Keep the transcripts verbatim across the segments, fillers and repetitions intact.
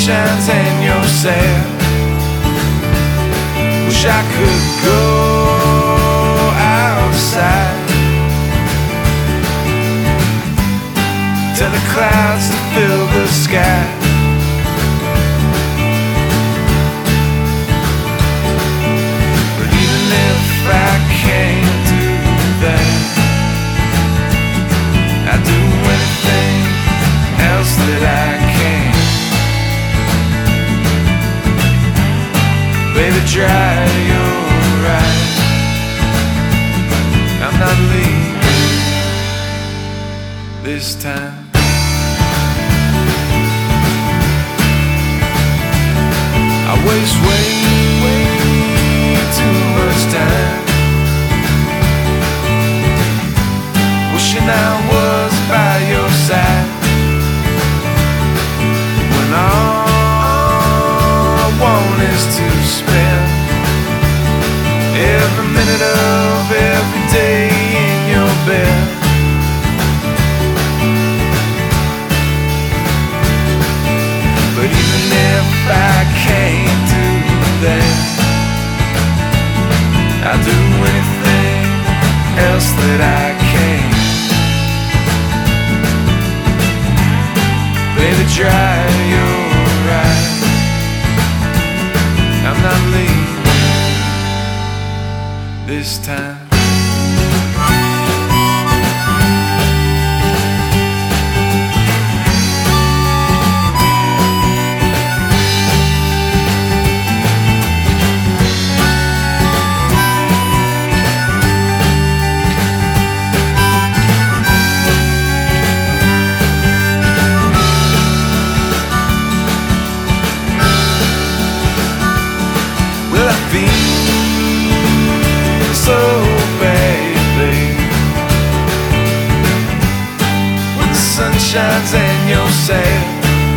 shines and you're sad. Wish I could go outside, tell the clouds to fill the sky. But even if I can't do that, I'd do anything else that I can. Baby, dry your eyes, I'm not leaving this time. I waste way, way too much time wishing I was by your side, when all I want is to spend every minute of every day in your bed. But even if I can't do that, I'll do anything else that I can. Baby, dry your eyes, I'm not leaving this time. Well, I feel so bad, babe, when the sun shines and you're sad.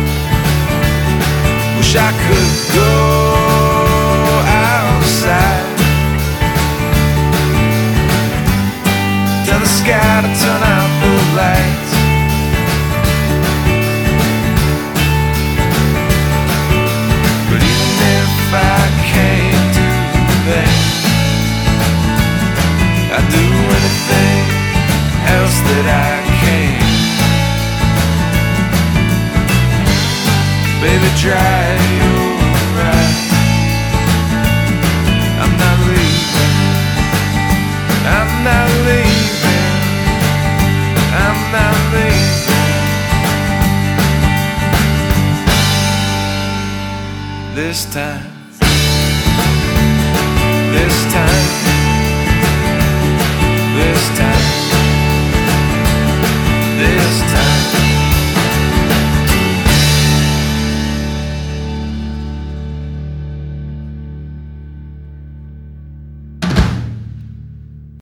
Wish I could go outside, tell the sky to turn out the lights. But even if I can't do that, I'd do anything else that I can. Baby, dry your eyes, I'm not leaving, I'm not leaving, I'm not leaving this time. This time, this time, this time.